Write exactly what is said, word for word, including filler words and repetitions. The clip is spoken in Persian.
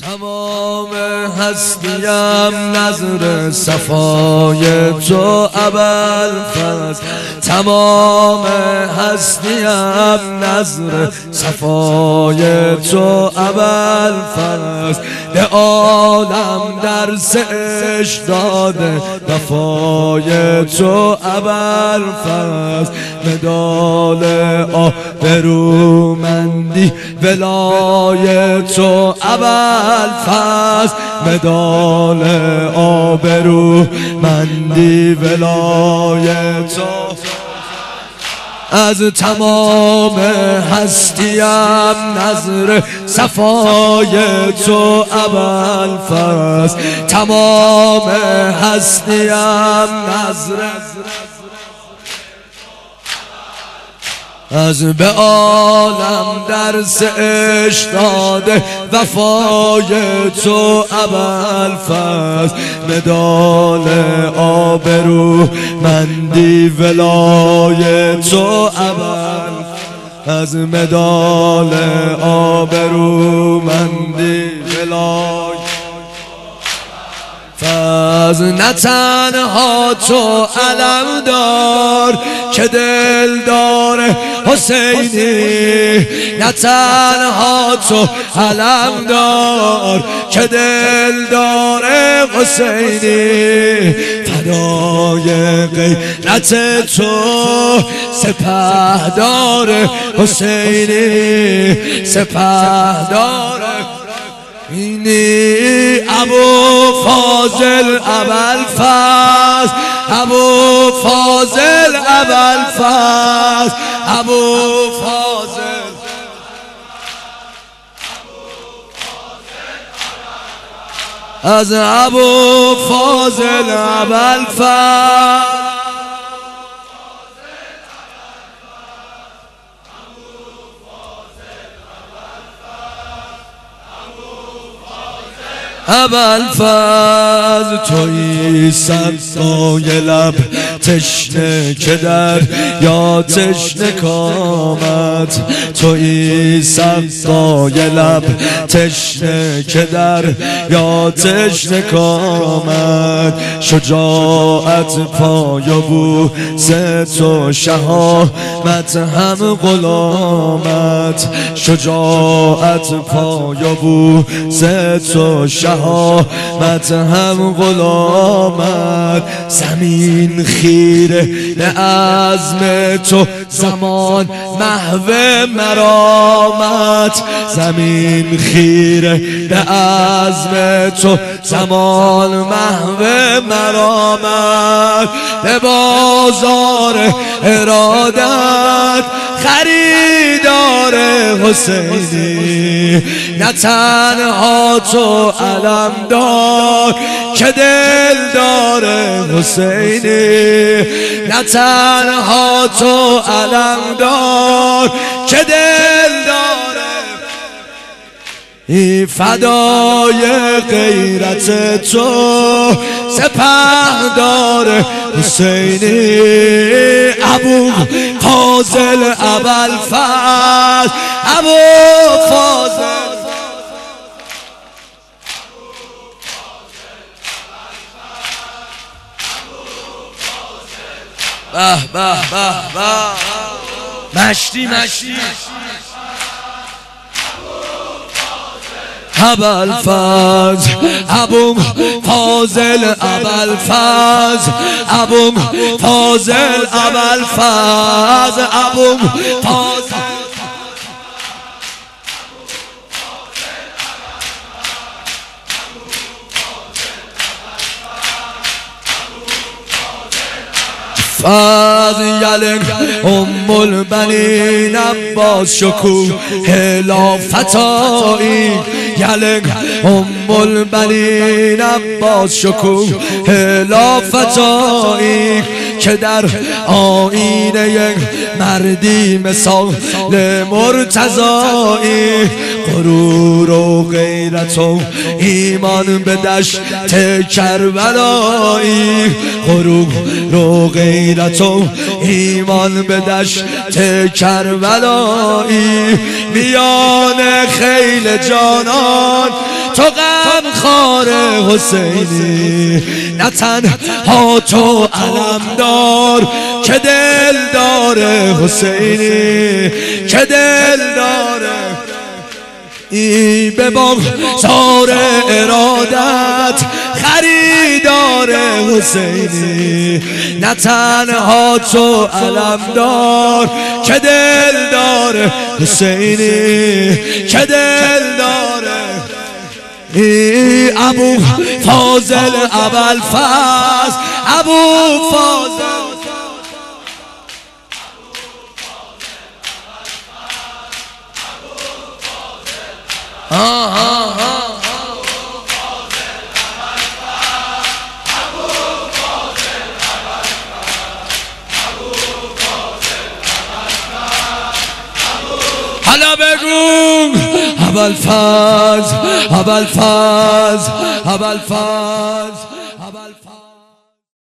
تمام هستیم نظر صفای تو ابوالفضل، تمام هستیم نظر صفای تو ابوالفضل. به عالم درس عشق داده وفای تو ابوالفضل. مدال آبرومندی ولای تو ابوالفضل، مدال آبرومندی ولای تو. از تمام هستیم نظر صفای تو ابوالفضل، تمام هستیم نظر از به عالم درس عشق داده وفای تو ابوالفضل. مدال آبرومندی ولای تو ابوالفضل، از مدال آبرومندی ولای فاز. نه تنها تو علم دار که دل داره حسینی، نه تنها تو علم دار که دل داره حسینی. فدای غیرت تو سپهدار حسینی، سپهدار اینی ابو فاضل ابوالفضل، ابو فاضل ابوالفضل، ابو فاضل از ابو فاضل ابوالفضل. ابوالفضل تویی سقای لب تشنه که در یا تشنه کامت، تویی سقای لب تشنه که در یا تشنه کامت. شجاعت پای و بوس تو شهامت هم غلامت، شجاعت پای و بوس تو شهامت هم غلامت. زمین خیره به عزم تو زمان محو مرامت، زمین خیره به عزم تو زمان محو مرامت. به بازار ارادت خریدار حسینی، نه تنها تو علم دار که دل داره حسینی، نه تنها تو علم دار که دل داره. ای فدای غیرت تو سپهدار حسینی، ابو فاضل ابوالفضل، ابو فاضل به به به به مشتی مشتی ابوالفضل، ابو فاضل ابوالفضل، ابو فاضل ابوالفضل، ابو فاضل از یلنگ ام البنین عباس شکوه لافتایی، یلنگ ام البنین عباس شکوه لافتایی. که در آینه یک مردی مثال مرتضایی. غرور و غیرت و ایمان به دشت کربلایی، غرور و غیرت و ایمان به دشت کربلایی. میان خیل جانان تو غم خار حسینی، نه تنها تو علمدار که دل داره حسینی، که دل داره ای به بازار ارادت خریدار حسینی، نه تنها تو علمدار که دل داره حسینی، که دل داره ای ابو فاضل ابوالفضل، ابو فاضل حالا بگو ابوالفضل ابوالفضل ابوالفضل ابوالفضل